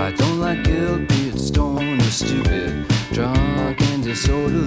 I don't like guilt, be it stoned or stupid, drunk and disorderly.